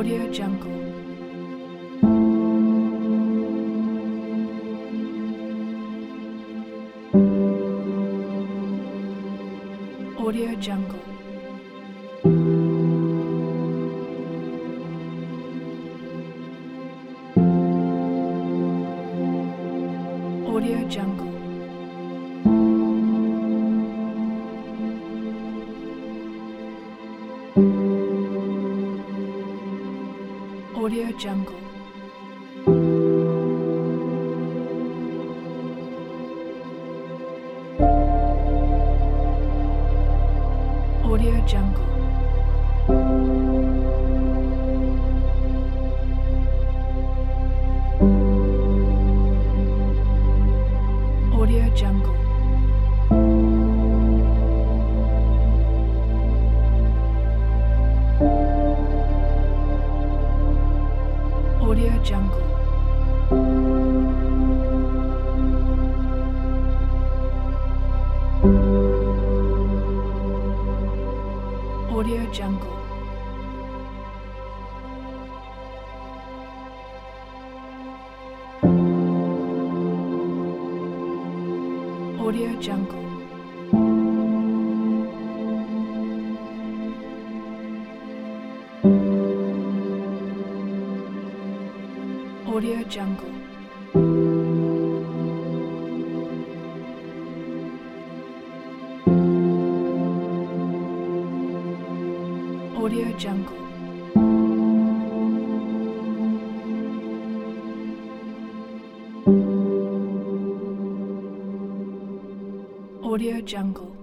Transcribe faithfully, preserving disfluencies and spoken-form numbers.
Audio Jungle. Audio Jungle. Audio Jungle. Audio Jungle. Audio Jungle. Audio Jungle. Audio Jungle. Audio Jungle. Audio Jungle. Audio Jungle. Audio Jungle. Audio Jungle.